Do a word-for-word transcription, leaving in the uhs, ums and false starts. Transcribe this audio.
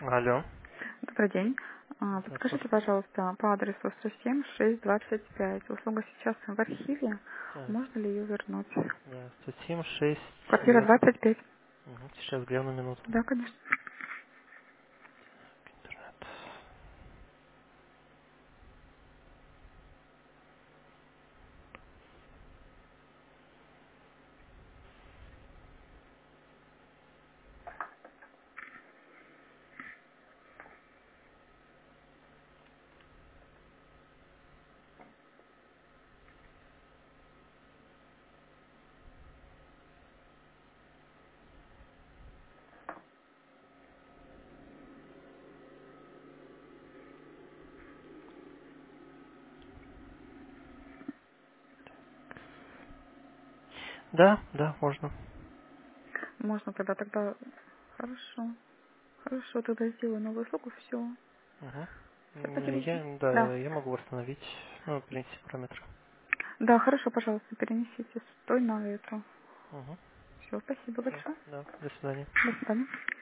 Алло. Добрый день. А, Да, Подскажите, слушаю. пожалуйста, по адресу сто семь шесть двадцать пять. Услуга сейчас в архиве. А, Можно ли ее вернуть? да, сто семь, шесть, Квартира двадцать. двадцать пять. Угу. Сейчас гляну минуту. Да, конечно. Интернет. Да, да, можно. Можно тогда, тогда... Хорошо. Хорошо, тогда сделаю новую услугу. Все. Угу. Все, спасибо большое. Я, Да. да, я могу восстановить, ну, перенести параметры. Да, хорошо, пожалуйста, перенесите с той на эту. Угу. Все, спасибо Все, большое. да, до свидания. До свидания.